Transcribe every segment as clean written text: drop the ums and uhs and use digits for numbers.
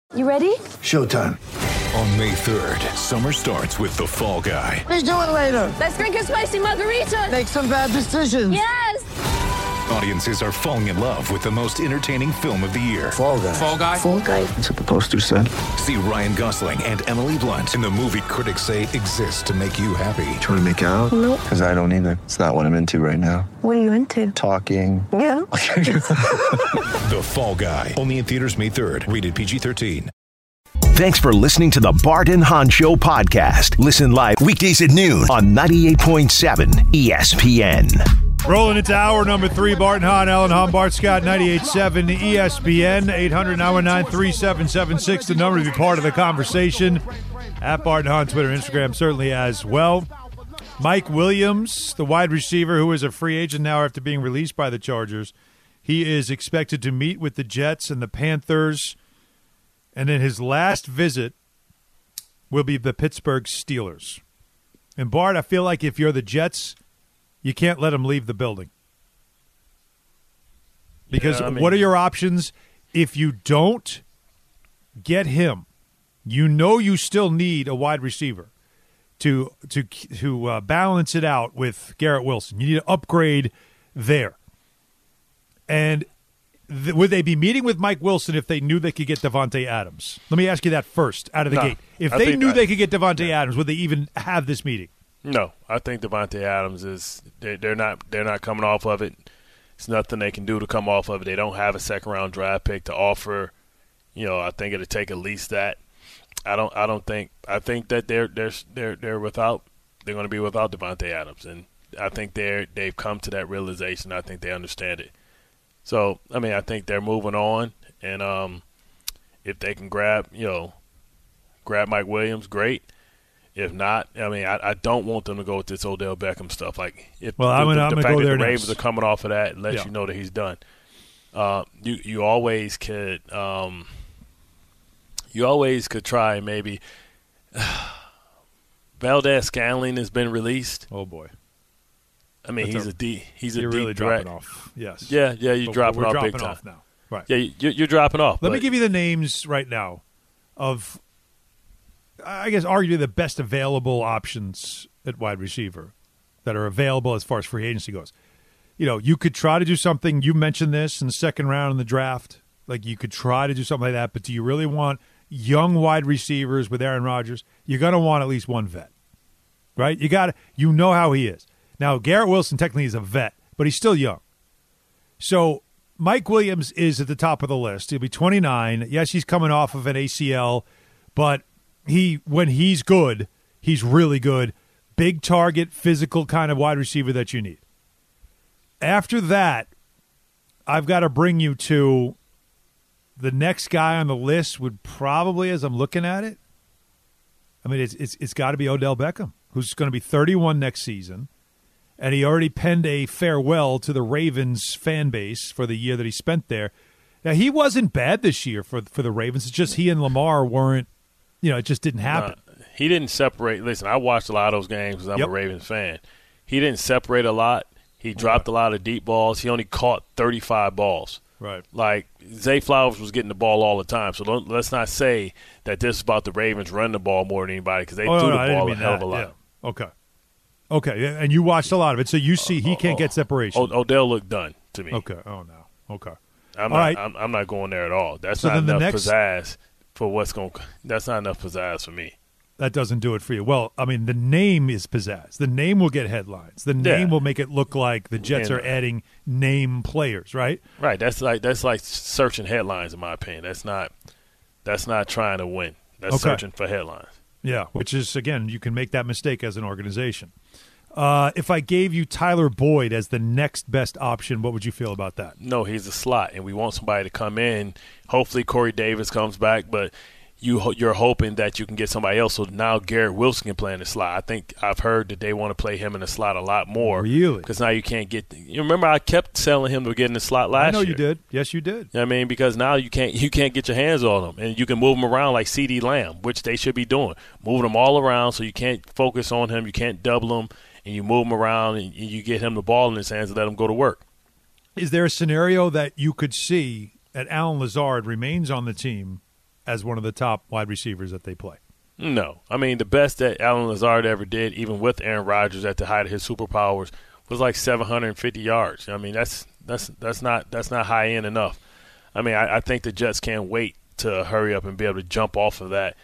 You ready? Showtime. On May 3rd, summer starts with The Fall Guy. Let's do it later. Let's drink a spicy margarita. Make some bad decisions. Yes! Audiences are falling in love with the most entertaining film of the year. Fall Guy. Fall Guy? Fall guy. That's what the poster said. See Ryan Gosling and Emily Blunt in the movie critics say exists to make you happy. Trying to make it out? Nope. Because I don't either. It's not what I'm into right now. What are you into? Talking. Yeah. The Fall Guy. Only in theaters May 3rd. Rated PG-13. Thanks for listening to the Bart and Hahn Show podcast. Listen live weekdays at noon on 98.7 ESPN. Rolling into hour number 3, Bart and Hahn, Alan Hahn, Bart Scott, 98.7 ESPN, 800-919-3776, the number to be part of the conversation. At Bart and Hahn, Twitter, Instagram, certainly as well. Mike Williams, the wide receiver who is a free agent now after being released by the Chargers, he is expected to meet with the Jets and the Panthers. And then his last visit will be the Pittsburgh Steelers. And, Bart, I feel like if you're the Jets, you can't let him leave the building. Because what are your options if you don't get him? You know you still need a wide receiver to balance it out with Garrett Wilson. You need to upgrade there. And would they be meeting with Mike Wilson if they knew they could get Davante Adams? Let me ask you that first, out of the gate. If they knew they could get Davante Adams, would they even have this meeting? No, I think Davante Adams is they're not coming off of it. It's nothing they can do to come off of it. They don't have a second round draft pick to offer. I think it'll take at least that. I think that they're going to be without Davante Adams, and I think they've come to that realization. I think they understand it. So, I think they're moving on, and if they can grab Mike Williams, great. If not, I don't want them to go with this Odell Beckham stuff. Like, if the fact that the Ravens are coming off of that lets you know that he's done. You always could try and maybe Valdez-Scantling has been released. Oh boy. He's a deep really threat. Dropping off. Yes. Yeah, you're dropping off big time. We're dropping off now. Right. Yeah, you're dropping off. Let me give you the names right now of, I guess, arguably the best available options at wide receiver that are available as far as free agency goes. You could try to do something. You mentioned this in the second round in the draft. Like, you could try to do something like that, but do you really want young wide receivers with Aaron Rodgers? You're going to want at least one vet, right? You know how he is. Now, Garrett Wilson technically is a vet, but he's still young. So Mike Williams is at the top of the list. He'll be 29. Yes, he's coming off of an ACL, but when he's good, he's really good. Big target, physical kind of wide receiver that you need. After that, I've got to bring you to the next guy on the list would probably, as I'm looking at it, it's got to be Odell Beckham, who's going to be 31 next season. And he already penned a farewell to the Ravens fan base for the year that he spent there. Now, he wasn't bad this year for the Ravens. It's just he and Lamar weren't, it just didn't happen. He didn't separate. Listen, I watched a lot of those games because I'm a Ravens fan. He didn't separate a lot. He dropped a lot of deep balls. He only caught 35 balls. Right. Like, Zay Flowers was getting the ball all the time. So let's not say that this is about the Ravens running the ball more than anybody because they threw the ball a hell of a lot. Yeah. Okay, and you watched a lot of it, so you see he can't get separation. Odell looked done to me. Okay. Oh no. Okay. I'm not going there at all. That's not enough pizzazz for what's going. That's not enough pizzazz for me. That doesn't do it for you. Well, the name is pizzazz. The name will get headlines. The name will make it look like the Jets are adding name players, right? Right. That's like searching headlines, in my opinion. That's not trying to win. That's searching for headlines. Yeah, which is, again, you can make that mistake as an organization. If I gave you Tyler Boyd as the next best option, what would you feel about that? No, he's a slot, and we want somebody to come in. Hopefully Corey Davis comes back, but you're hoping that you can get somebody else. So now Garrett Wilson can play in the slot. I think I've heard that they want to play him in the slot a lot more. Really? Because now you can't get – you remember I kept selling him to get in the slot last year. I know you did. Yes, you did. Because now you can't get your hands on him, and you can move him around like CeeDee Lamb, which they should be doing. Moving him all around so you can't focus on him. You can't double him, and you move him around, and you get him the ball in his hands and let him go to work. Is there a scenario that you could see that Allen Lazard remains on the team as one of the top wide receivers that they play. No. I mean, the best that Allen Lazard ever did, even with Aaron Rodgers at the height of his superpowers, was like 750 yards. I mean, that's not high end enough. I mean, I think the Jets can't wait to hurry up and be able to jump off of that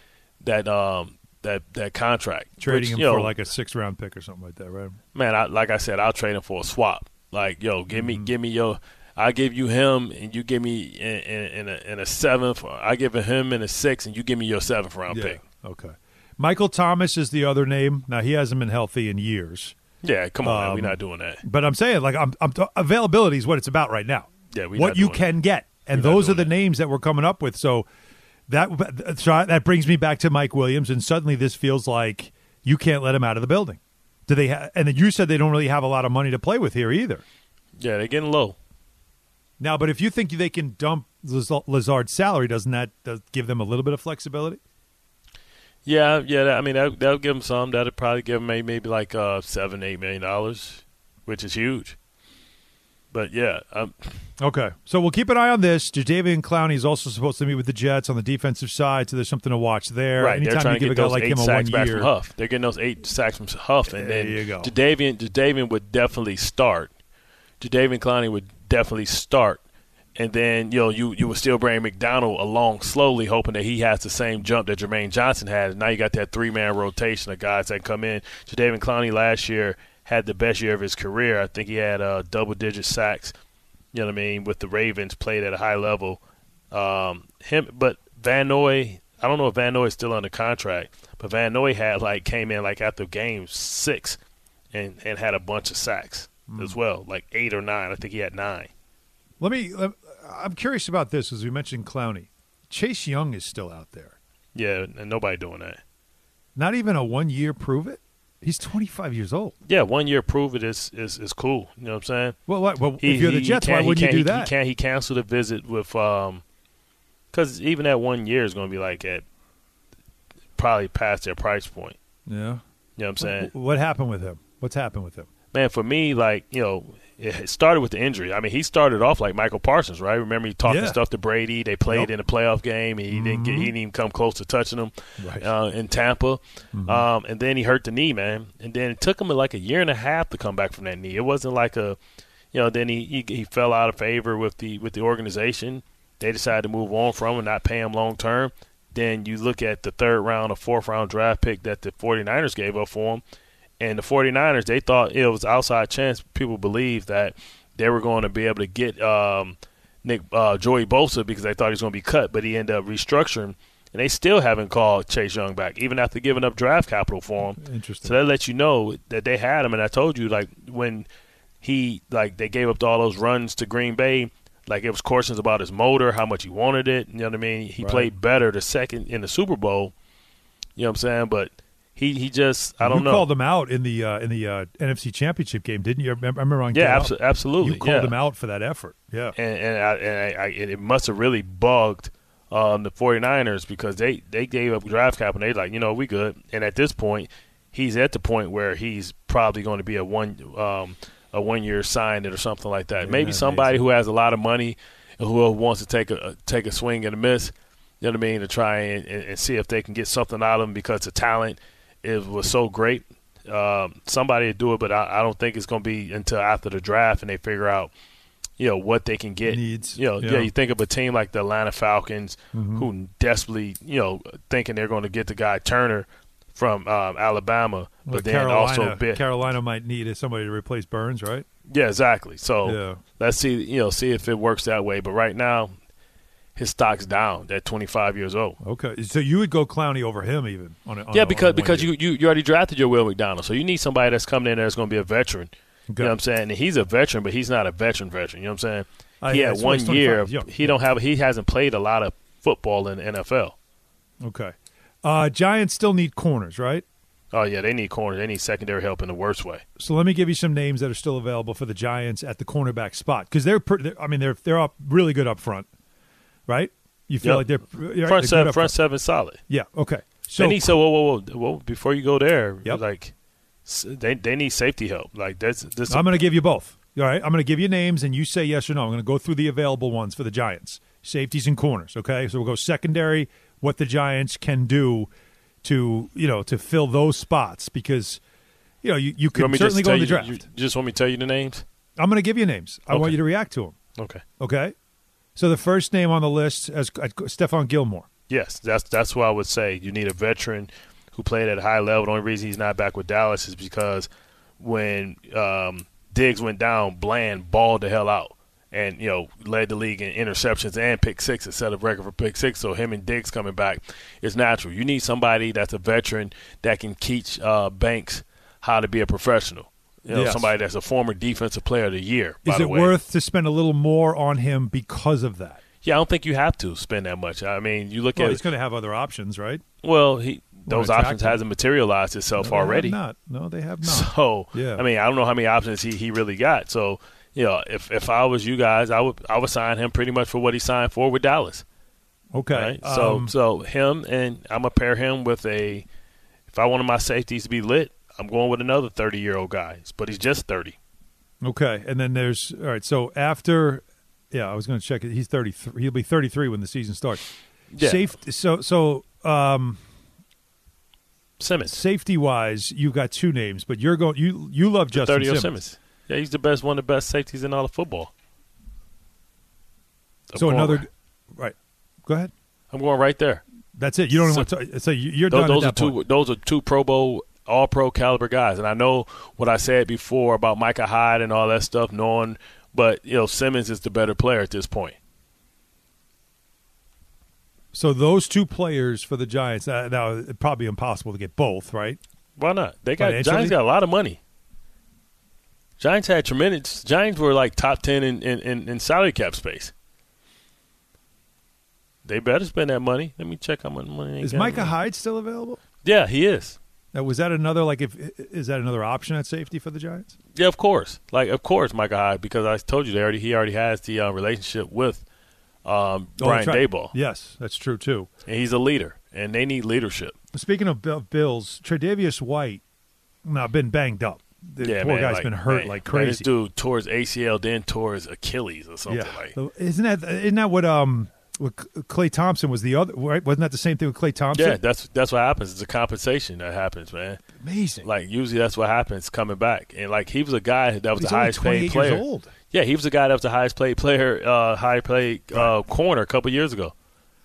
contract. Trading him for like a 6th-round pick or something like that, right? Man, like I said, I'll trade him for a swap. Like, give me your. I give you him, and you give me in a 7th. I give him in a 6th, and you give me your 7th-round pick. Okay. Michael Thomas is the other name. Now, he hasn't been healthy in years. Yeah, come on, man. We're not doing that. But I'm saying, like, availability is what it's about right now. Yeah, what you can get, and those are the names that we're coming up with. So that brings me back to Mike Williams, and suddenly this feels like you can't let him out of the building. Do they? And then you said they don't really have a lot of money to play with here either. Yeah, they're getting low. Now, but if you think they can dump Lazard's salary, doesn't that give them a little bit of flexibility? Yeah. I mean, that'll give them some. That'll probably give them maybe like $7-8 million, which is huge. But yeah. Okay, so we'll keep an eye on this. Jadeveon Clowney is also supposed to meet with the Jets on the defensive side, so there's something to watch there. Right, anytime they're trying you to give get a guy those like 8 him a sacks 1 back year, from Huff. They're getting those 8 sacks from Huff, and there then you go. Jadeveon would definitely start. Jadeveon Clowney would definitely start. And then, you would still bring McDonald along slowly, hoping that he has the same jump that Jermaine Johnson had. And now you got that 3-man rotation of guys that come in. Jadeveon Clowney last year had the best year of his career. I think he had double-digit sacks, with the Ravens, played at a high level. But Van Noy, I don't know if Van Noy is still under contract, but Van Noy came in after game 6 and had a bunch of sacks as well, like 8 or 9. I think he had 9. I'm curious about this, as we mentioned Clowney. Chase Young is still out there. Yeah, and nobody doing that. Not even a 1-year prove it? He's 25 years old. Yeah, 1 year prove it is cool. You know what I'm saying? Well, if you're the Jets, why wouldn't you do that? He canceled a visit with because even that 1 year is going to be like at probably past their price point. Yeah. You know what I'm saying? What happened with him? What's happened with him? Man, for me, it started with the injury. I mean, he started off like Michael Parsons, right? Remember, he talked stuff to Brady. They played in a playoff game, and he didn't even come close to touching him in Tampa. And then he hurt the knee, man. And then it took him like a year and a half to come back from that knee. It wasn't like then he fell out of favor with the organization. They decided to move on from him, not pay him long term. Then you look at the 3rd round or 4th round draft pick that the 49ers gave up for him. And the 49ers, they thought it was outside chance. People believed that they were going to be able to get Joey Bosa because they thought he was going to be cut, but he ended up restructuring. And they still haven't called Chase Young back, even after giving up draft capital for him. Interesting. So that lets you know that they had him. And I told you, when they gave up all those runs to Green Bay, it was questions about his motor, how much he wanted it. You know what I mean? He played better the second in the Super Bowl. You know what I'm saying? But he just, I don't know. You called him out in the NFC Championship game, didn't you? I remember on absolutely. You called him out for that effort. Yeah. And it must have really bugged the 49ers because they gave up draft cap and they we good. And at this point, he's at the point where he's probably going to be a 1 year sign or something like that. Maybe somebody who has a lot of money and who wants to take a swing and a miss, you know what I mean, to try and see if they can get something out of him because the talent was so great. Somebody would do it, but I don't think it's going to be until after the draft and they figure out, what they can get. Needs. You think of a team like the Atlanta Falcons who desperately, thinking they're going to get the guy Turner from Alabama, but then Carolina might need somebody to replace Burns, right? Yeah, exactly. So let's see, see if it works that way. But right now, his stock's down at 25 years old. Okay, so you would go Clowney over him even? Because you already drafted your Will McDonald, so you need somebody that's coming in there that's going to be a veteran. Okay. You know what I'm saying? And he's a veteran, but he's not a veteran. You know what I'm saying? He had 1 year. He hasn't played a lot of football in the NFL. Okay. Giants still need corners, right? Oh, yeah, they need corners. They need secondary help in the worst way. So let me give you some names that are still available for the Giants at the cornerback spot because they're up really good up front. Right? You feel like they're front seven solid. Yeah. Okay. So they need whoa. Before you go there, they need safety help. This. I'm going to give you both. All right. I'm going to give you names, and you say yes or no. I'm going to go through the available ones for the Giants, safeties and corners. Okay. So we'll go secondary, what the Giants can do to fill those spots because you could certainly go in the draft. You just want me to tell you the names? I'm going to give you names. I want you to react to them. Okay. So the first name on the list is Stephon Gilmore. Yes, that's what I would say. You need a veteran who played at a high level. The only reason he's not back with Dallas is because when Diggs went down, Bland balled the hell out and, led the league in interceptions and pick six instead of record for pick six. So him and Diggs coming back is natural. You need somebody that's a veteran that can teach Banks how to be a professional. Somebody that's a former defensive player of the year. Is it worth to spend a little more on him because of that? Yeah, I don't think you have to spend that much. I mean, you look at he's going to have other options, right? Well, those options hasn't materialized itself already. No, they have not. So, yeah. I mean, I don't know how many options he really got. So, if I was you guys, I would sign him pretty much for what he signed for with Dallas. Okay. Right? So him, and I'm going to pair him with if I wanted my safeties to be lit, I'm going with another 30-year-old guy, but he's just 30. Okay, and then all right, so after I was going to check it. He's 33. He'll be 33 when the season starts. Yeah. Simmons. Safety-wise, you've got two names, but you're going. You love Justin Simmons. Yeah, he's one of the best safeties in all of football. Right. Go ahead. I'm going right there. That's it. You don't want to. So you're done. Those are two Pro Bowl, All-Pro caliber guys, and I know what I said before about Micah Hyde and all that stuff. But Simmons is the better player at this point. So those two players for the Giants, now it'd probably be impossible to get both, right? Why not? Giants got a lot of money. Giants had tremendous. Giants were like top 10 in salary cap space. They better spend that money. Let me check how much money. Is Micah Hyde still available? Yeah, he is. Now, was that another is that another option at safety for the Giants? Yeah, of course. Micah Hyde, because I told you he already has the relationship with Brian Daboll. Yes, that's true too. And he's a leader, and they need leadership. Speaking of Bills, Tre'Davious White, been banged up. The poor guy's been hurt like crazy. This dude tore his ACL, then tore his Achilles or something like. Isn't that what Klay Thompson was the other, right? Wasn't that the same thing with Klay Thompson? Yeah, that's what happens. It's a compensation that happens, man. Amazing. Like usually that's what happens coming back. And like he was a guy that was the highest paid player. Years old. Yeah, he was the guy that was the highest paid player, corner a couple years ago.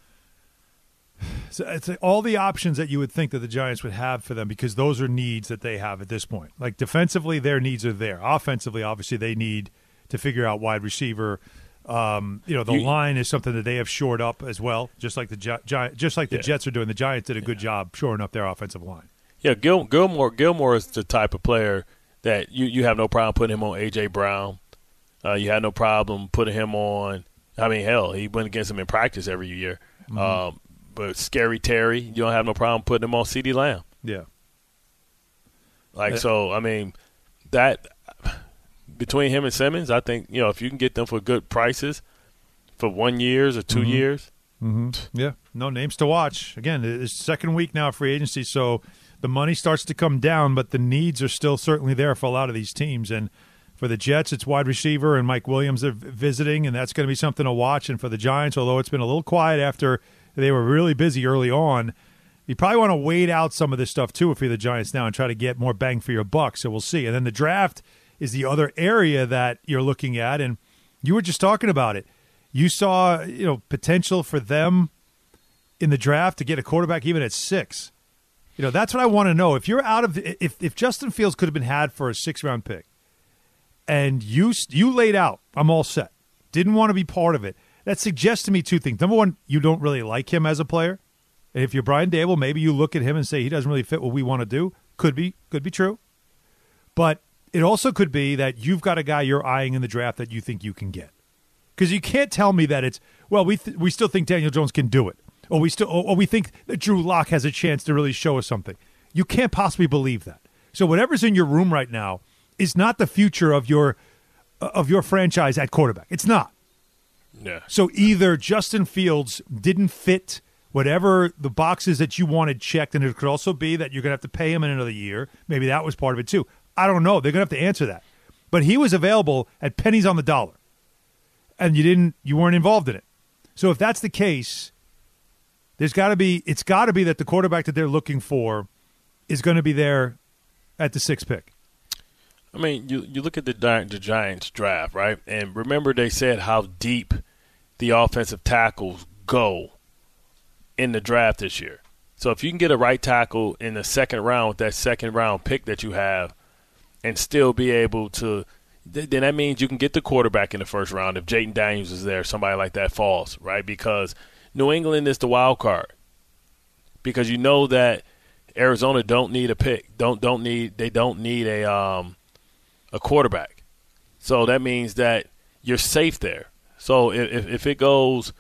So it's all the options that you would think that the Giants would have for them because those are needs that they have at this point. Like defensively, their needs are there. Offensively, obviously, they need to figure out wide receiver. The line is something that they have shored up as well, just like the Jets are doing. The Giants did a good job shoring up their offensive line. Yeah, Gilmore is the type of player that you have no problem putting him on A.J. Brown. You had no problem putting him on. I mean, hell, he went against him in practice every year. Mm-hmm. But Scary Terry, you don't have no problem putting him on CeeDee Lamb. Yeah. So, I mean, that between him and Simmons, I think, if you can get them for good prices for 1 year or 2 years. Mm-hmm. Yeah. No, names to watch. Again, it's second week now of free agency, so the money starts to come down, but the needs are still certainly there for a lot of these teams. And for the Jets, it's wide receiver and Mike Williams are visiting, and that's going to be something to watch. And for the Giants, although it's been a little quiet after they were really busy early on, you probably want to wait out some of this stuff too if you're the Giants now and try to get more bang for your buck. So we'll see. And then the draft is the other area that you're looking at, and you were just talking about it. You saw, potential for them in the draft to get a quarterback even at 6. That's what I want to know. If you're out of if Justin Fields could have been had for a 6th-round pick, and you laid out, I'm all set, didn't want to be part of it. That suggests to me two things. Number one, you don't really like him as a player. And if you're Brian Daboll, maybe you look at him and say he doesn't really fit what we want to do. Could be true. But it also could be that you've got a guy you're eyeing in the draft that you think you can get. Because you can't tell me that it's, well, we still think Daniel Jones can do it. Or we think that Drew Lock has a chance to really show us something. You can't possibly believe that. So whatever's in your room right now is not the future of your franchise at quarterback. It's not. Yeah. So either Justin Fields didn't fit whatever the boxes that you wanted checked, and it could also be that you're going to have to pay him in another year. Maybe that was part of it too. I don't know. They're going to have to answer that. But he was available at pennies on the dollar, and you weren't involved in it. So if that's the case, It's got to be that the quarterback that they're looking for is going to be there at the 6th pick. I mean, you look at the Giants draft, right? And remember they said how deep the offensive tackles go in the draft this year. So if you can get a right tackle in the 2nd round with that 2nd round pick that you have and still be able to – then that means you can get the quarterback in the 1st round if Jayden Daniels is there, somebody like that falls, right? Because New England is the wild card. Because you know that Arizona don't need a pick. They don't need a quarterback. So that means that you're safe there. So if it goes,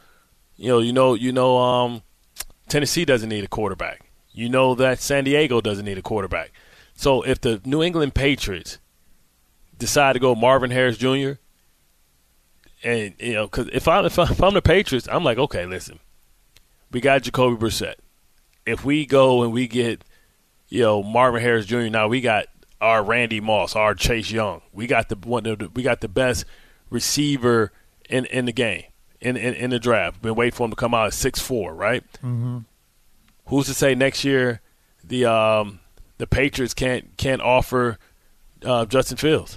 Tennessee doesn't need a quarterback. You know that San Diego doesn't need a quarterback. So if the New England Patriots decide to go Marvin Harris Jr., and because if I'm the Patriots, I'm like, okay, listen, we got Jacoby Brissett. If we go and we get Marvin Harris Jr., now we got our Randy Moss, our Chase Young. We got the best receiver in the game, in the draft. Been waiting for him to come out at 6'4", right? Mm-hmm. Who's to say next year the Patriots can't offer Justin Fields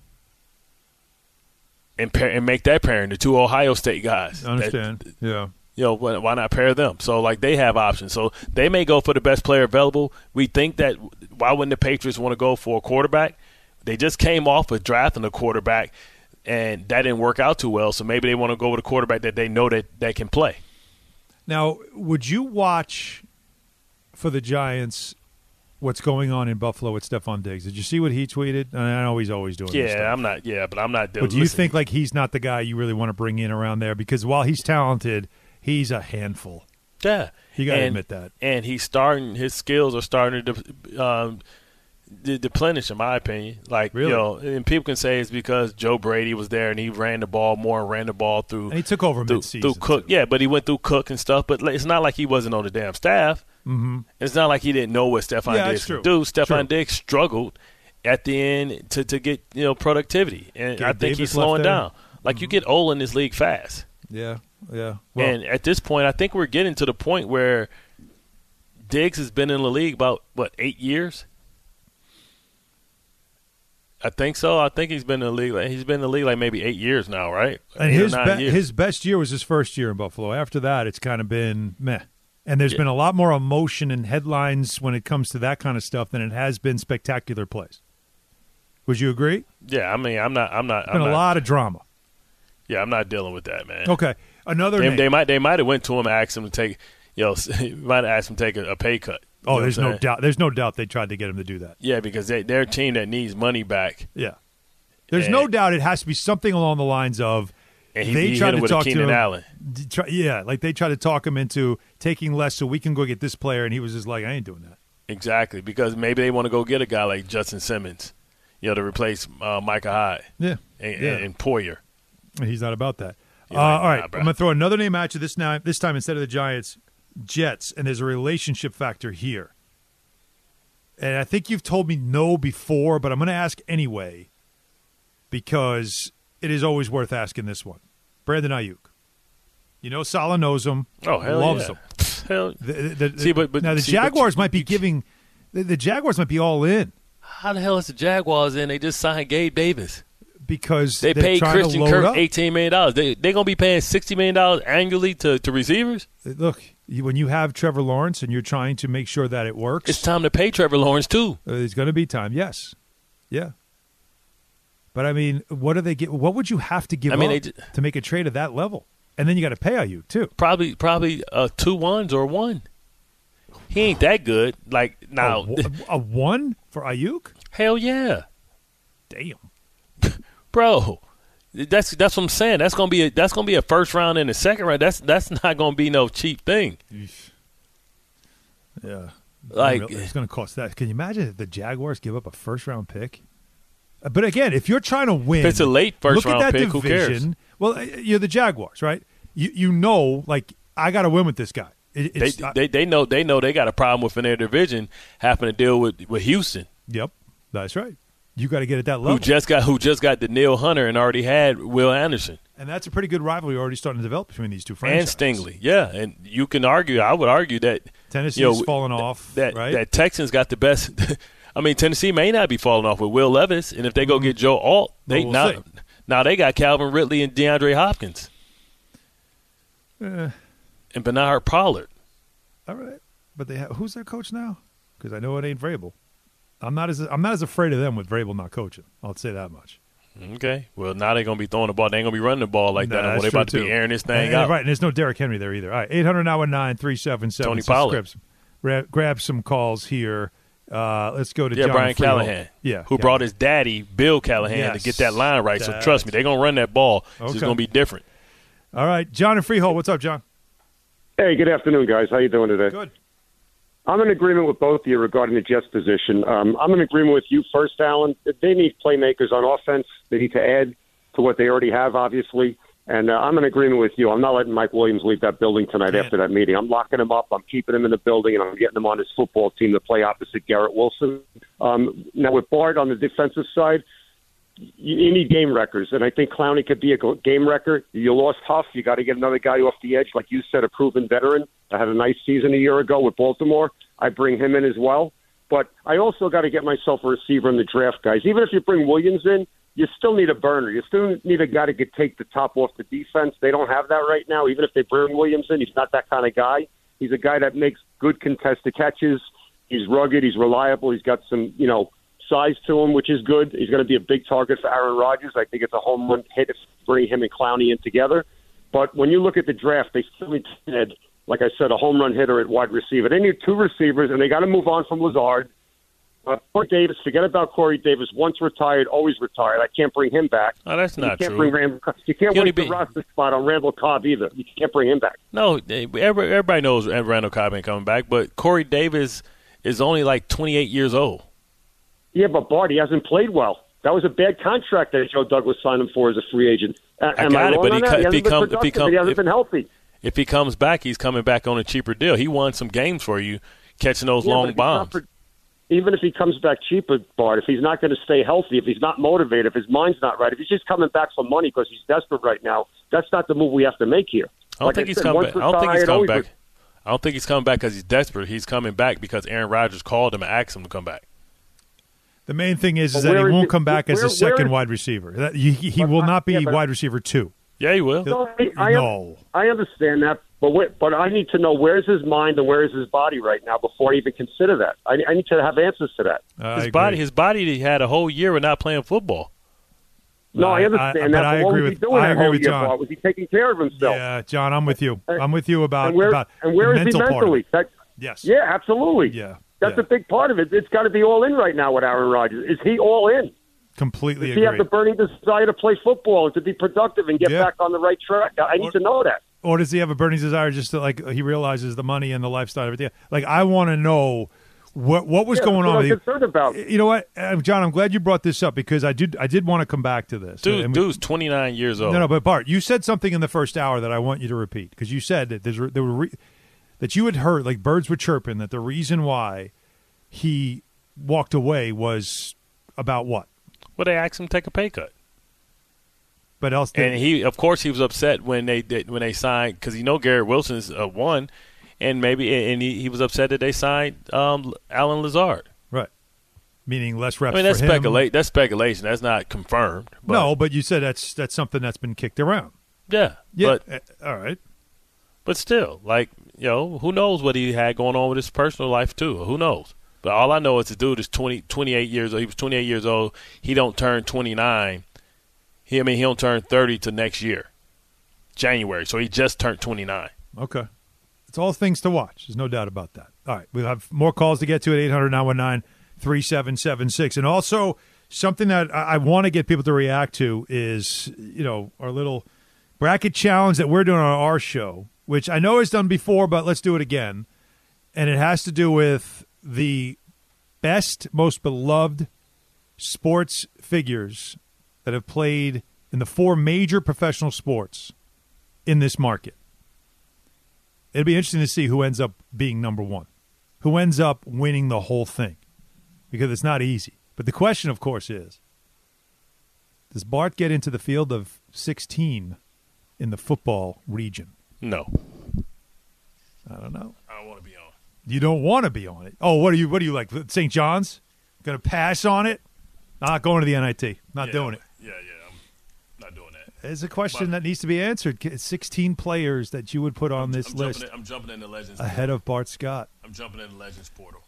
and make that pairing, the 2 Ohio State guys? I understand. Yeah. Why not pair them? So, they have options. So, they may go for the best player available. We think that why wouldn't the Patriots want to go for a quarterback? They just came off of drafting a quarterback, and that didn't work out too well. So, maybe they want to go with a quarterback that they know that can play. Now, would you watch for the Giants what's going on in Buffalo with Stephon Diggs? Did you see what he tweeted? I know he's always doing this stuff. I'm not doing. But do you think he's not the guy you really want to bring in around there? Because while he's talented, he's a handful. Yeah, you got to admit that. And his skills are starting to deplenish, in my opinion. Really? And people can say it's because Joe Brady was there and he ran the ball more and ran the ball through. And he took over mid-season through Cook. Too. Yeah, but he went through Cook and stuff. But it's not like he wasn't on the damn staff. Mm-hmm. It's not like he didn't know what Stephon Diggs could do. Stephon Diggs struggled at the end to get productivity, and Gabe I think Davis he's slowing down. Mm-hmm. You get old in this league fast. Yeah. Well, and at this point, I think we're getting to the point where Diggs has been in the league about 8 years. I think so. I think he's been in the league. He's been in the league maybe 8 years now, right? And his best year was his first year in Buffalo. After that, it's kind of been meh. And there's been a lot more emotion and headlines when it comes to that kind of stuff than it has been spectacular plays. Would you agree? Yeah, I mean, I'm not. There's been a lot of drama. Yeah, I'm not dealing with that, man. Okay, They might have went to him and asked him to take. Might have asked him to take a pay cut. Oh, there's no doubt. There's no doubt they tried to get him to do that. Yeah, because they're a team that needs money back. Yeah, there's no doubt it has to be something along the lines of. And he tried to talk to him. Allen. They tried to talk him into taking less so we can go get this player, and he was just like, I ain't doing that. Exactly, because maybe they want to go get a guy like Justin Simmons, to replace Micah Hyde. And Poyer. And he's not about that. All right, I'm going to throw another name at you this time instead of the Giants, Jets, and there's a relationship factor here. And I think you've told me no before, but I'm going to ask anyway because it is always worth asking this one. Brandon Ayuk. Saleh knows him. Oh, hell loves yeah. him. Now the Jaguars might be giving – the Jaguars might be all in. How the hell is the Jaguars in? They just signed Gabe Davis. Because they paid Christian Kirk $18 million. They're going to be paying $60 million annually to receivers? Look, when you have Trevor Lawrence and you're trying to make sure that it works. It's time to pay Trevor Lawrence too. It's going to be time, yes. Yeah. But, I mean, what do they get? What would you have to give up to make a trade at that level? And then you got to pay Ayuk too. Probably 2 ones or 1. He ain't that good. Now, a 1 for Ayuk? Hell yeah. Damn. Bro, that's what I'm saying. That's gonna be a first round and a second round. That's not gonna be no cheap thing. Yeah, it's gonna cost that. Can you imagine if the Jaguars give up a first round pick? But again, if you're trying to win, if it's a late first round pick, division, who cares? Well, you're the Jaguars, right? I got to win with this guy. They know they got a problem within their division having to deal with Houston. Yep, that's right. You got to get at that level. Who just got Danielle Hunter and already had Will Anderson. And that's a pretty good rivalry already starting to develop between these two franchises. And Stingley, yeah. And you can argue, I would argue that Tennessee's fallen off, right? That Texans got the best. I mean, Tennessee may not be falling off with Will Levis, and if they go get Joe Alt, now they got Calvin Ridley and DeAndre Hopkins. And Bernard Pollard. All right. But who's their coach now? Because I know it ain't Vrabel. I'm not as afraid of them with Vrabel not coaching. I'll say that much. Okay. Well, now they're going to be throwing the ball. They ain't going to be running the ball like that. They're about to be airing this thing out. Right, and there's no Derrick Henry there either. All right, 800-919-3776. Tony Pollard. Grab some calls here. Let's go to John Brian Freehold. Callahan. Who brought his daddy, Bill Callahan, to get that line right. So trust me, they're going to run that ball. It's going to be different. All right, John and Freehold. What's up, John? Hey, good afternoon, guys. How you doing today? Good. I'm in agreement with both of you regarding the Jets position. I'm in agreement with you first, Alan. They need playmakers on offense. They need to add to what they already have, obviously. And I'm in agreement with you. I'm not letting Mike Williams leave that building tonight after that meeting. I'm locking him up. I'm keeping him in the building, and I'm getting him on his football team to play opposite Garrett Wilson. Now, with Bart on the defensive side, you need game wreckers, and I think Clowney could be a game wrecker. You lost Huff. You got to get another guy off the edge, like you said, a proven veteran. I had a nice season a year ago with Baltimore. I bring him in as well. But I also got to get myself a receiver in the draft, guys. Even if you bring Williams in, you still need a burner. You still need a guy to take the top off the defense. They don't have that right now. Even if they bring Williams in, he's not that kind of guy. He's a guy that makes good contested catches. He's rugged. He's reliable. He's got some, size to him, which is good. He's going to be a big target for Aaron Rodgers. I think it's a home run hit if you bring him and Clowney in together. But when you look at the draft, they still need to add, like I said, a home run hitter at wide receiver. They need two receivers, and they got to move on from Lazard. Corey Davis, forget about Corey Davis. Once retired, always retired. I can't bring him back. Oh, that's not true. You can't waste the roster spot on Randall Cobb either. You can't bring him back. No, everybody knows Randall Cobb ain't coming back, but Corey Davis is only like 28 years old. Yeah, but Bart, he hasn't played well. That was a bad contract that Joe Douglas signed him for as a free agent. I got it, but he hasn't been healthy. If he comes back, he's coming back on a cheaper deal. He won some games for you, catching those long bombs. Even if he comes back cheaper, Bart, if he's not going to stay healthy, if he's not motivated, if his mind's not right, if he's just coming back for money because he's desperate right now, that's not the move we have to make here. I don't think he's coming back. I don't think he's coming back. I don't think he's coming back because he's desperate. He's coming back because Aaron Rodgers called him and asked him to come back. The main thing is that he won't come back as a second wide receiver. He will not be wide receiver 2. Yeah, he will. I understand that, but I need to know where's his mind and where is his body right now before I even consider that. I need to have answers to that. His body had a whole year of not playing football. No, I understand that. But what was he doing that whole year, John. Was he taking care of himself? Yeah, John, I'm with you. I'm with you about and where is he mentally? Yes. Yeah, absolutely. Yeah. That's a big part of it. It's got to be all in right now with Aaron Rodgers. Is he all in? Completely Does he have the burning desire to play football and to be productive and get back on the right track? I need to know that. Or does he have a burning desire just to, he realizes the money and the lifestyle and everything? I want to know what was going on with you. I'm concerned about. You know what, John, I'm glad you brought this up because I did want to come back to this. Dude's 29 years old. No, but Bart, you said something in the first hour that I want you to repeat because you said that that you had heard, like birds were chirping, that the reason why he walked away was about what? Well, they asked him to take a pay cut. But else, and he was upset when they signed because Garrett Wilson's one, and he was upset that they signed Alan Lazard. Right, meaning less reps. I mean, that's for him. That's speculation. That's not confirmed. But. No, but you said that's something that's been kicked around. Yeah. But, all right. But still, who knows what he had going on with his personal life too? Who knows? But all I know is the dude is 28 years old. He was 28 years old. He don't turn 29. He don't turn 30 to next year, January. So he just turned 29. Okay. It's all things to watch. There's no doubt about that. All right. We'll have more calls to get to at 800-919-3776. And also something that I want to get people to react to is, our little bracket challenge that we're doing on our show, which I know is done before, but let's do it again. And it has to do with the best, most beloved sports figures that have played in the 4 major professional sports in this market. It'll be interesting to see who ends up being number 1, who ends up winning the whole thing, because it's not easy. But the question, of course, is, does Bart get into the field of 16 in the football region? No. I don't know. I don't want to be on. You don't want to be on it. Oh, what are you like, St. John's? Going to pass on it? Not going to the NIT. Not doing it. Yeah, I'm not doing that. There's a question that needs to be answered. 16 players that you would put on this list. I'm jumping in the Legends ahead portal. of Bart Scott. I'm jumping in the Legends portal.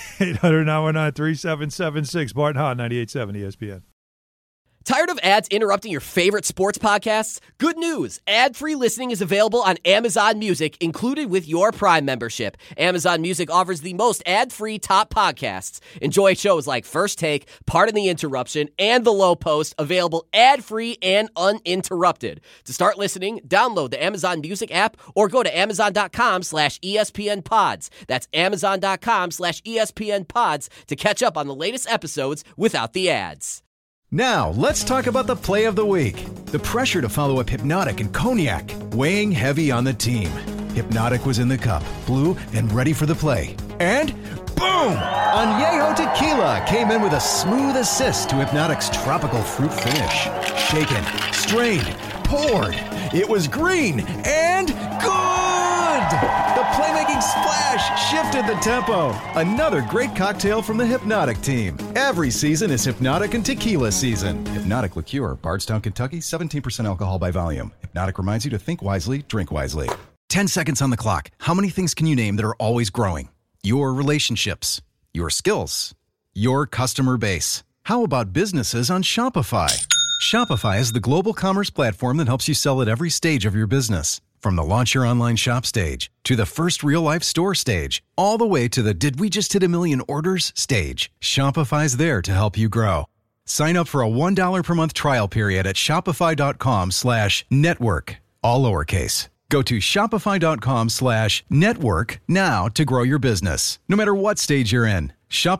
800-919-3776. Bart Hahn, 98.7 ESPN. Tired of ads interrupting your favorite sports podcasts? Good news. Ad-free listening is available on Amazon Music, included with your Prime membership. Amazon Music offers the most ad-free top podcasts. Enjoy shows like First Take, Pardon the Interruption, and The Low Post, available ad-free and uninterrupted. To start listening, download the Amazon Music app or go to amazon.com/ESPN Pods. That's amazon.com/ESPN Pods to catch up on the latest episodes without the ads. Now, let's talk about the play of the week. The pressure to follow up Hypnotic and Cognac, weighing heavy on the team. Hypnotic was in the cup, blue, and ready for the play. And boom! Añejo Tequila came in with a smooth assist to Hypnotic's tropical fruit finish. Shaken, strained, poured. It was green and good! The playmaking splash shifted the tempo. Another great cocktail from the Hypnotic team. Every season is Hypnotic and Tequila season. Hypnotic Liqueur, Bardstown, Kentucky, 17% alcohol by volume. Hypnotic reminds you to think wisely, drink wisely. 10 seconds on the clock. How many things can you name that are always growing? Your relationships, your skills, your customer base. How about businesses on Shopify? Shopify is the global commerce platform that helps you sell at every stage of your business. From the launch your online shop stage, to the first real-life store stage, all the way to the did we just hit 1 million orders stage, Shopify's there to help you grow. Sign up for a $1 per month trial period at shopify.com/network, all lowercase. Go to shopify.com/network now to grow your business, no matter what stage you're in.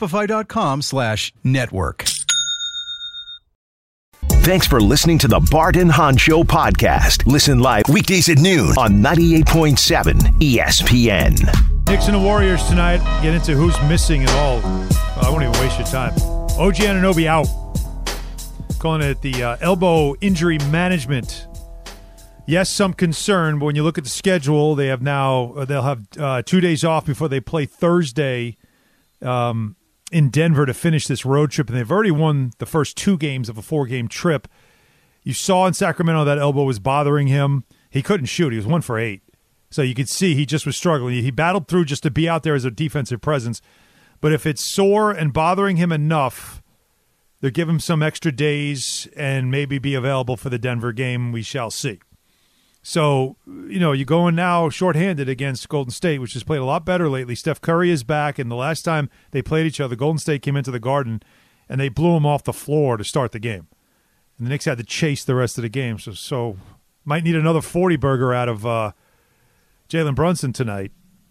Shopify.com/network. Thanks for listening to the Bart and Hahn Show podcast. Listen live weekdays at noon on 98.7 ESPN. Knicks and the Warriors tonight. Get into who's missing at all. I won't even waste your time. OG Anunoby out. Calling it the elbow injury management. Yes, some concern, but when you look at the schedule, they'll have 2 days off before they play Thursday in Denver to finish this road trip, and they've already won the first 2 games of a 4-game trip. You saw in Sacramento that elbow was bothering him. He couldn't shoot. He was 1 for 8. So you could see he just was struggling. He battled through just to be out there as a defensive presence. But if it's sore and bothering him enough, they'll give him some extra days and maybe be available for the Denver game. We shall see. So, you're going now shorthanded against Golden State, which has played a lot better lately. Steph Curry is back, and the last time they played each other, Golden State came into the Garden, and they blew him off the floor to start the game. And the Knicks had to chase the rest of the game. So might need another 40-burger out of Jalen Brunson tonight.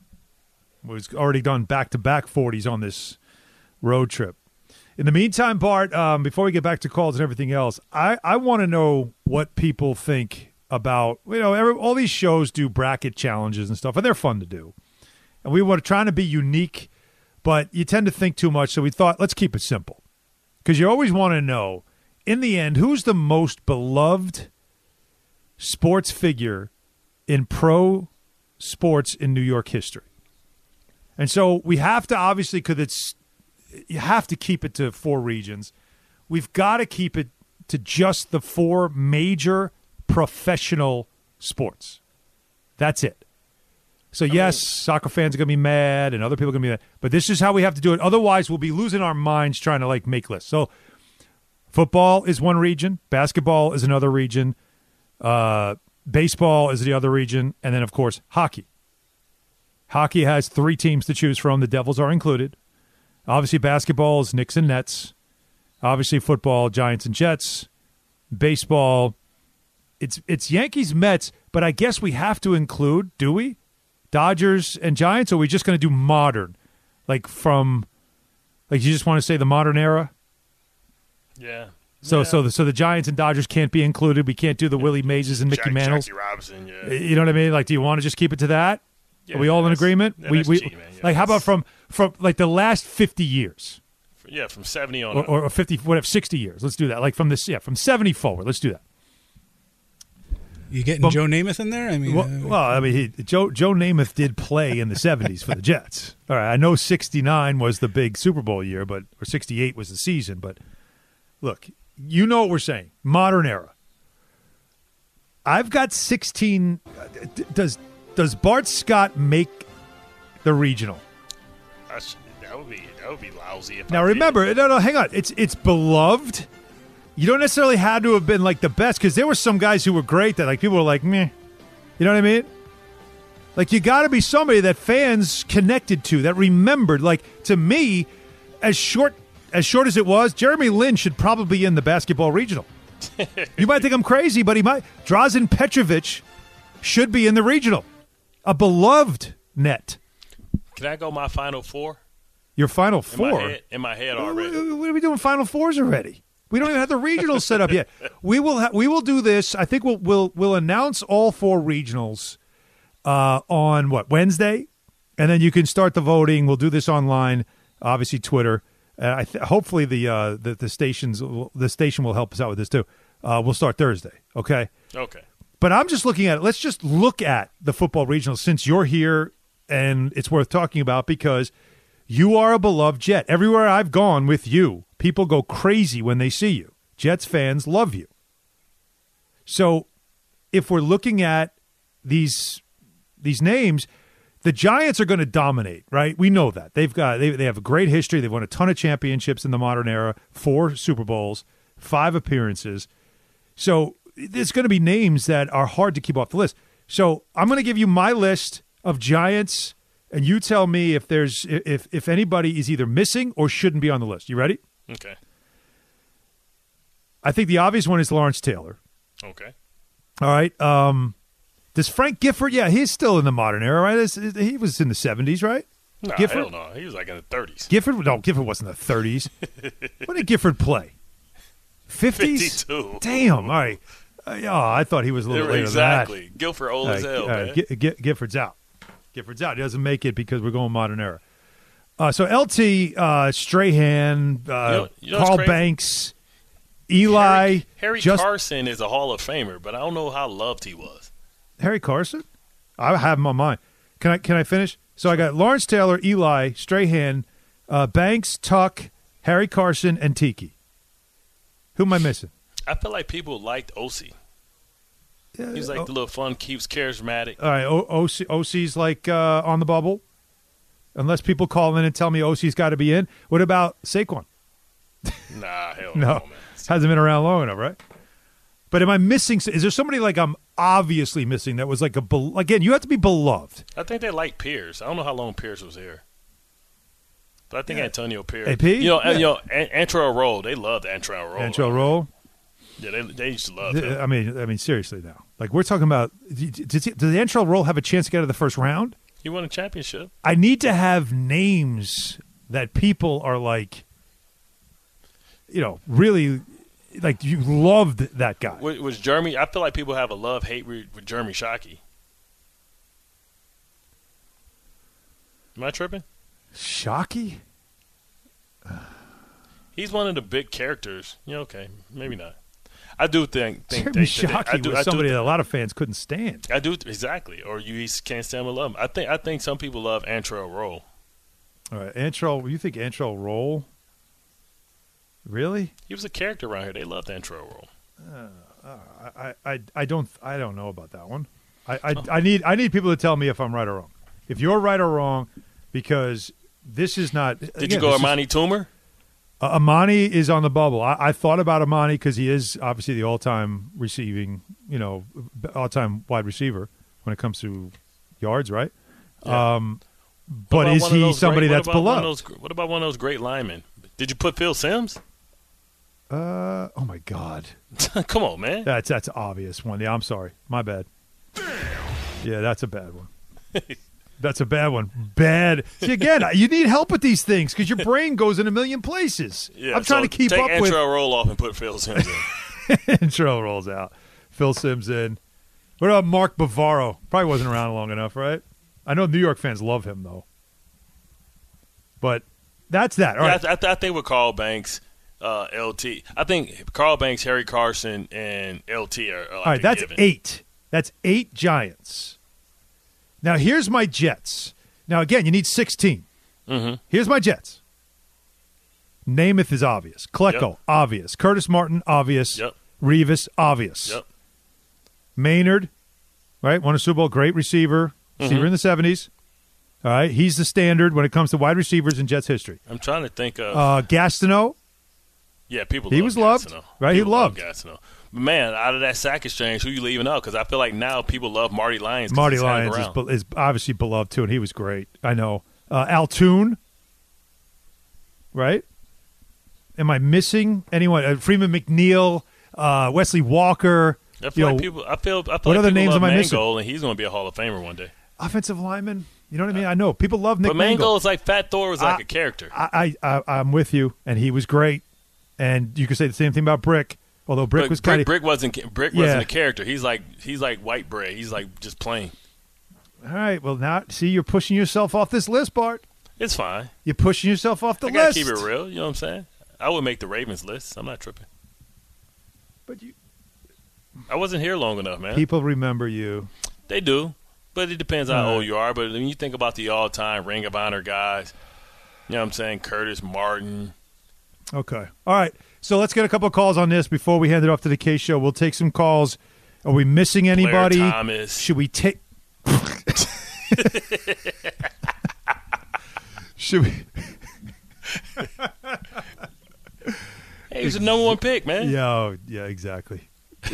Was already done back-to-back 40s on this road trip. In the meantime, Bart, before we get back to calls and everything else, I want to know what people think about, all these shows do bracket challenges and stuff, and they're fun to do. And we were trying to be unique, but you tend to think too much, so we thought, let's keep it simple. Because you always want to know, in the end, who's the most beloved sports figure in pro sports in New York history? And so we have to, obviously, because you have to keep it to 4 regions. We've got to keep it to just the 4 major professional sports. That's it. So, yes, soccer fans are going to be mad and other people are going to be mad. But this is how we have to do it. Otherwise, we'll be losing our minds trying to, make lists. So, football is one region. Basketball is another region. Baseball is the other region. And then, of course, hockey. Hockey has 3 teams to choose from. The Devils are included. Obviously, basketball is Knicks and Nets. Obviously, football, Giants and Jets. Baseball, it's Yankees, Mets, but I guess we have to include, do we? Dodgers and Giants, or are we just going to do modern? You just want to say the modern era? Yeah. So the Giants and Dodgers can't be included. We can't do the Willie Mazes and Mickey Mantles. Jackie Robinson, yeah. You know what I mean? Do you want to just keep it to that? Yeah, are we all in agreement? Yeah, how about from the last 50 years? from 70 on. Or 50, whatever, 60 years. Let's do that. Like from 70 forward. Let's do that. You getting Joe Namath in there? I mean, Joe Namath did play in the 70s for the Jets. All right, I know 69 was the big Super Bowl year, or 68 was the season. But look, you know what we're saying. Modern era. I've got 16. Does Bart Scott make the regional? That would be lousy. If Now remember, hang on. It's beloved. You don't necessarily have to have been like the best, because there were some guys who were great that like people were like meh. You know what I mean? Like you got to be somebody that fans connected to, that remembered. Like to me, as short as it was, Jeremy Lin should probably be in the basketball regional. You might think I'm crazy, but he might. Drazen Petrovic should be in the regional. A beloved net. Can I go my Final Four? Your Final Four? In my head already. What are we doing Final Fours already? We don't even have the regionals set up yet. We will do this. I think we'll announce all 4 regionals on Wednesday, and then you can start the voting. We'll do this online, obviously Twitter. Hopefully the station will help us out with this too. We'll start Thursday. Okay. Okay. But I'm just looking at it. Let's just look at the football regionals since you're here, and it's worth talking about because you are a beloved Jet. Everywhere I've gone with you, people go crazy when they see you. Jets fans love you. So if we're looking at these names, the Giants are going to dominate, right? We know that. They have a great history. They've won a ton of championships in the modern era, 4 Super Bowls, 5 appearances. So there's going to be names that are hard to keep off the list. So I'm going to give you my list of Giants, and you tell me if anybody is either missing or shouldn't be on the list. You ready? Okay. I think the obvious one is Lawrence Taylor. Okay. All right. Does Frank Gifford? Yeah, he's still in the modern era, right? He was in the 70s, right? No, Gifford? hell no. He was like in the 30s. Gifford wasn't the 30s. When did Gifford play? 50s? 52. Damn. All right. I thought he was a little later exactly. than that. Gifford old as hell, man. Gifford's out. Gifford's out. He doesn't make it because we're going modern era. So LT, Strahan, Carl Banks, Eli. Harry Carson is a Hall of Famer, but I don't know how loved he was. Harry Carson? I have him on mine. Can I finish? So I got Lawrence Taylor, Eli, Strahan, Banks, Tuck, Harry Carson, and Tiki. Who am I missing? I feel like people liked OC. He's like the little fun, keeps charismatic. All right, OC's like on the bubble. Unless people call in and tell me OC's got to be in. What about Saquon? Nah, hell no, man. Hasn't been around long enough, right? But am I missing? Is there somebody like I'm obviously missing that was like again? You have to be beloved. I think they like Pierce. I don't know how long Pierce was here, but I think Antonio Pierce. AP? Antrell Roll. They loved Antrell Roll. Antrell Roll. Yeah, they used to love him. I mean, seriously now. Like we're talking about. Does Antrell Roll have a chance to get out of the first round? He won a championship. I need to have names that people are like, really, like you loved that guy. Was Jeremy? I feel like people have a love-hate with Jeremy Shockey. Am I tripping? Shockey? He's one of the big characters. Okay, maybe not. I do think Jeremy Shockey was somebody that a lot of fans couldn't stand. I do exactly, or you can't stand him or love him. I think some people love Antrell Roll. All right, Antrell. You think Antrell Roll? Really? He was a character around here. They loved Antrell Roll. I don't know about that one. I need people to tell me if I'm right or wrong. If you're right or wrong, because this is not. Did you go Amani Toomer? Amani is on the bubble. I thought about Amani because he is obviously the all-time receiving, all-time wide receiver when it comes to yards, right? Yeah. But is he somebody that's beloved? What about one of those great linemen? Did you put Phil Simms? Oh my God! Come on, man. That's an obvious one. Yeah, I'm sorry. My bad. Yeah, that's a bad one. That's a bad one. Bad. See, again, you need help with these things because your brain goes in a million places. Yeah, I'm trying to keep up with. Take Antrell Roll off and put Phil Simms in. Antrell rolls out. Phil Simms in. What about Mark Bavaro? Probably wasn't around long enough, right? I know New York fans love him, though. But that's that. All right. I think with Carl Banks, LT. I think Carl Banks, Harry Carson, and LT are all right, that's given. 8. That's 8 Giants. Now, here's my Jets. Now, again, you need 16. Mm-hmm. Here's my Jets. Namath is obvious. Klecko, obvious. Curtis Martin, obvious. Yep. Revis, obvious. Yep. Maynard, right? Won a Super Bowl, great receiver. Receiver in the 70s. All right, he's the standard when it comes to wide receivers in Jets history. I'm trying to think of Gastineau. Yeah, people. He was loved, Gastineau. right? People he loved Gastineau. But man, out of that sack exchange, who you leaving out? Because I feel like now people love Marty Lyons. Marty Lyons is obviously beloved too, and he was great. I know. Altoon, right? Am I missing anyone? Freeman McNeil, Wesley Walker. I feel like people what like other people names love am I Mangold, missing? and he's going to be a Hall of Famer one day. Offensive lineman. You know what I mean? I know people love Nick But Mangold is like Fat Thor was like a character. I'm with you, and he was great. And you could say the same thing about Brick, although Brick was kind of Brick wasn't a character. He's like white bread. He's like just plain. All right. Well, now see, you're pushing yourself off this list, Bart. It's fine. You're pushing yourself off the I gotta list. keep it real. You know what I'm saying? I would make the Ravens list. I'm not tripping. But I wasn't here long enough, man. People remember you. They do, but it depends on how old you are. But when you think about the all-time Ring of Honor guys, you know what I'm saying? Curtis Martin. Okay. All right. So let's get a couple of calls on this before we hand it off to the K Show. We'll take some calls. Are we missing anybody? Blair Thomas. Should we take? Should we? Hey, he was the number 1 pick, man. Yeah, exactly.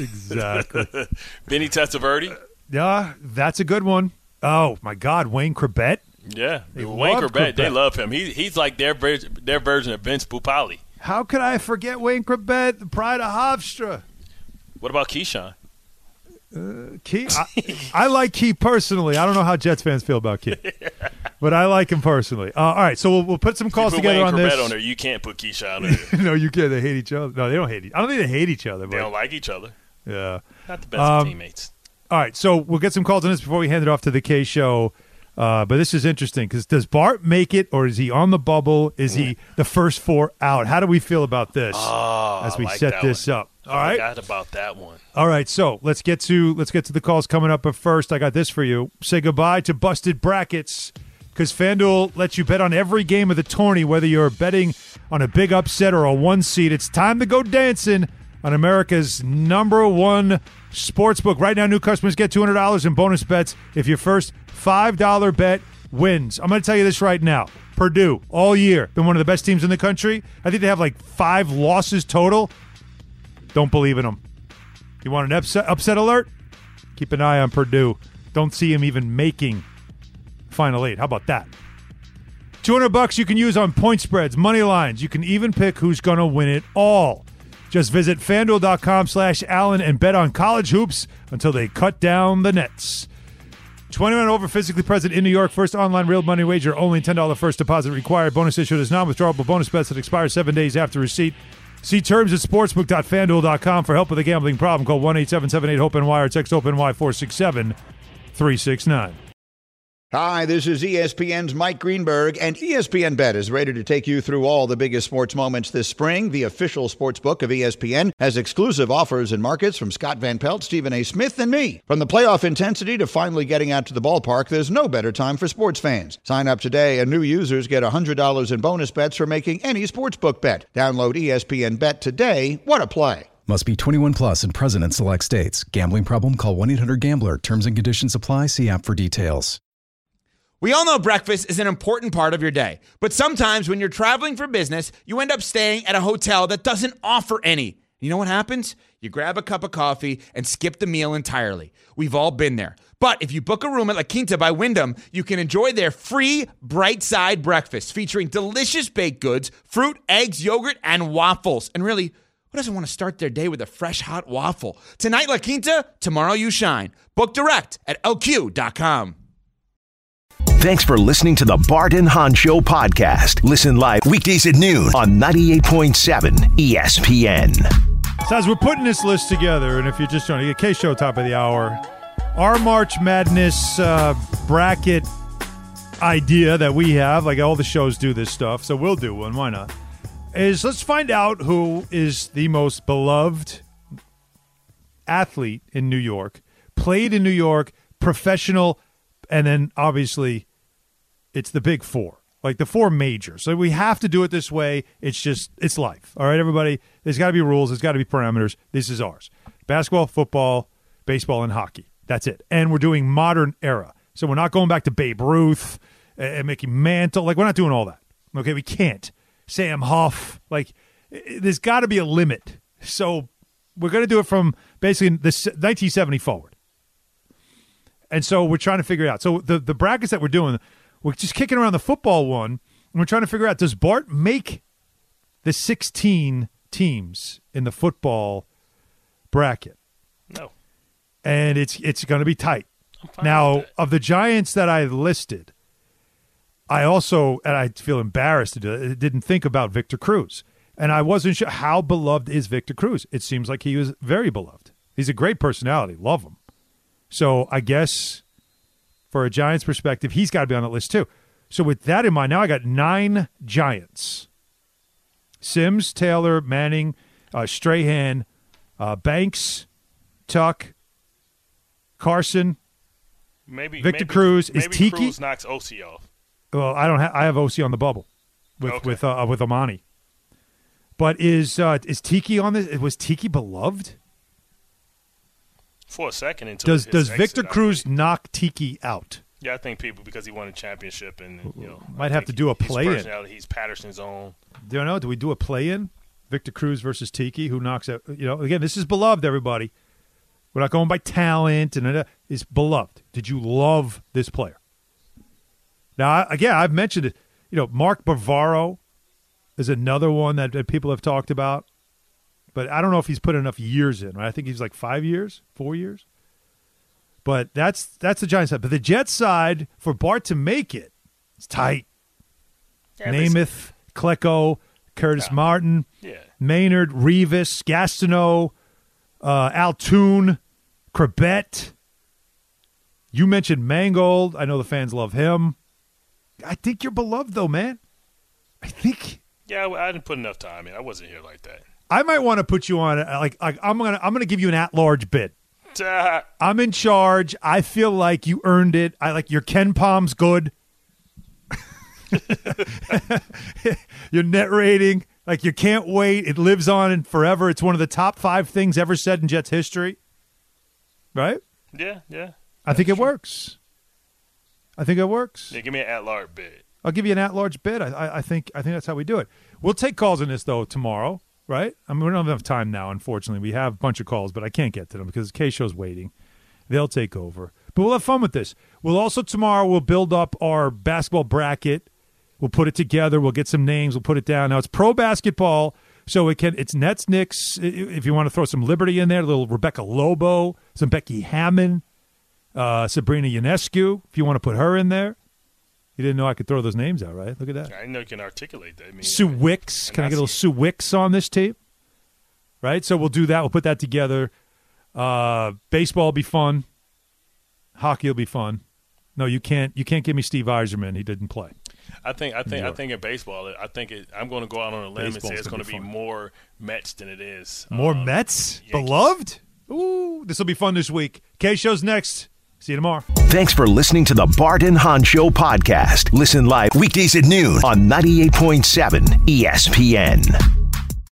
Benny Testaverde. Yeah, that's a good one. Oh my God, Wayne Corbett. Yeah, Wayne Corbett. They love him. He's like their version of Vince Pupali. How could I forget Wayne Corbett, the pride of Hofstra? What about Keyshawn? Key, I like Key personally. I don't know how Jets fans feel about Key, but I like him personally. All right, so we'll put some calls together on this. On there. You can't put Keyshawn on there. No, you can't. They hate each other. No, they don't hate. I don't think they hate each other. They don't like each other. Yeah, not the best of teammates. All right, so we'll get some calls on this before we hand it off to the K Show. But this is interesting because does Bart make it, or is he on the bubble? Is he the first 4 out? How do we feel about this as we set this up? All right, I forgot about that one. All right, so let's get to the calls coming up. But first, I got this for you. Say goodbye to busted brackets because FanDuel lets you bet on every game of the tourney, whether you're betting on a big upset or a 1 seed. It's time to go dancing on America's #1 sportsbook. Right now, new customers get $200 in bonus bets if your first $5 bet wins. I'm going to tell you this right now. Purdue, all year, been one of the best teams in the country. I think they have like 5 losses total. Don't believe in them. You want an upset alert? Keep an eye on Purdue. Don't see him even making Final 8. How about that? $200 you can use on point spreads, money lines. You can even pick who's going to win it all. Just visit FanDuel.com/Allen and bet on college hoops until they cut down the nets. 21 and over, physically present in New York. First online real money wager, only $10 first deposit required. Bonus issued is non-withdrawable bonus bets that expire 7 days after receipt. See terms at sportsbook.fanduel.com. For help with a gambling problem, call 1-877-8-HOPE-NY or text HOPE-NY 467-369. Hi, this is ESPN's Mike Greenberg, and ESPN Bet is ready to take you through all the biggest sports moments this spring. The official sports book of ESPN has exclusive offers and markets from Scott Van Pelt, Stephen A. Smith, and me. From the playoff intensity to finally getting out to the ballpark, there's no better time for sports fans. Sign up today, and new users get $100 in bonus bets for making any sportsbook bet. Download ESPN Bet today. What a play. Must be 21 plus and present in select states. Gambling problem? Call 1-800-GAMBLER. Terms and conditions apply. See app for details. We all know breakfast is an important part of your day, but sometimes when you're traveling for business, you end up staying at a hotel that doesn't offer any. You know what happens? You grab a cup of coffee and skip the meal entirely. We've all been there. But if you book a room at La Quinta by Wyndham, you can enjoy their free Bright Side breakfast featuring delicious baked goods, fruit, eggs, yogurt, and waffles. And really, who doesn't want to start their day with a fresh, hot waffle? Tonight, La Quinta, tomorrow you shine. Book direct at LQ.com. Thanks for listening to the Bart and Hahn Show podcast. Listen live weekdays at noon on 98.7 ESPN. So as we're putting this list together, and if you're just trying to get K-Show top of the hour, our March Madness bracket idea that we have, like all the shows do this stuff, so we'll do one. Why not? Is let's find out who is the most beloved athlete in New York, played in New York, professional, and then obviously it's the big four, like the four majors. So we have to do it this way. It's life. All right, everybody? There's got to be rules. There's got to be parameters. This is ours. Basketball, football, baseball, and hockey. That's it. And we're doing modern era. So we're not going back to Babe Ruth and Mickey Mantle. Like, we're not doing all that. Okay, we can't. Sam Huff. Like, there's got to be a limit. So we're going to do it from basically the 1970 forward. And so we're trying to figure it out. So the brackets that we're doing, we're just kicking around the football one, and we're trying to figure out, does Bart make the 16 teams in the football bracket? No. And it's going to be tight. Now, of the Giants that I listed, I also, and I feel embarrassed to do it, didn't think about Victor Cruz. And I wasn't sure how beloved is Victor Cruz. It seems like he was very beloved. He's a great personality. Love him. So I guess for a Giants perspective, he's got to be on that list too. So with that in mind, now I got 9 Giants. Sims, Taylor, Manning, Strahan, Banks, Tuck, Carson, Victor Cruz. Is Tiki? Cruz knocks OC off. Well, I don't. I have OC on the bubble with Amani. But is Tiki on this? Was Tiki beloved? For a second, does Victor Cruz knock Tiki out? Yeah, I think people, because he won a championship, and might have to do a play-in. He's Patterson's own. Do you know? Do we do a play-in? Victor Cruz versus Tiki, who knocks out? Again, this is beloved. Everybody, we're not going by talent, and is beloved. Did you love this player? Now, again, I've mentioned it. Mark Bavaro is another one that people have talked about. But I don't know if he's put enough years in, right? I think he's like 5 years, 4 years. But that's the Giants side. But the Jets side, for Bart to make it, it's tight. Yeah, Namath, Klecko, Curtis Martin, Maynard, Revis, Gastineau, Altoon, Krebet. You mentioned Mangold. I know the fans love him. I think you're beloved, though, man. I think. Yeah, I didn't put enough time in. I wasn't here like that. I might want to put you on I'm gonna give you an at-large bid. I'm in charge. I feel like you earned it. I like your Ken Palm's good. Your net rating, like you can't wait. It lives on and forever. It's one of the top 5 things ever said in Jets history. Right? Yeah. I think it works. Yeah, give me an at-large bid. I'll give you an at-large bid. I think that's how we do it. We'll take calls on this though tomorrow. Right? I mean, we don't have enough time now, unfortunately. We have a bunch of calls, but I can't get to them because K-Show's waiting. They'll take over. But we'll have fun with this. We'll also, tomorrow, we'll build up our basketball bracket. We'll put it together. We'll get some names. We'll put it down. Now, it's pro basketball, so it's Nets, Knicks. If you want to throw some Liberty in there, a little Rebecca Lobo, some Becky Hammon, Sabrina Ionescu, if you want to put her in there. You didn't know I could throw those names out, right? Look at that. I didn't know you can articulate that. Sue Wicks. Can I get a little Sue Wicks on this tape? Right? So we'll do that. We'll put that together. Baseball will be fun. Hockey will be fun. No, you can't give me Steve Yzerman. He didn't play. I think in baseball, I'm going to go out on a limb and say it's going to be more Mets than it is. More Mets? Yankees. Beloved? Ooh, this will be fun this week. K-Show's next. See you tomorrow. Thanks for listening to the Bart and Hahn Show podcast. Listen live weekdays at noon on 98.7 ESPN.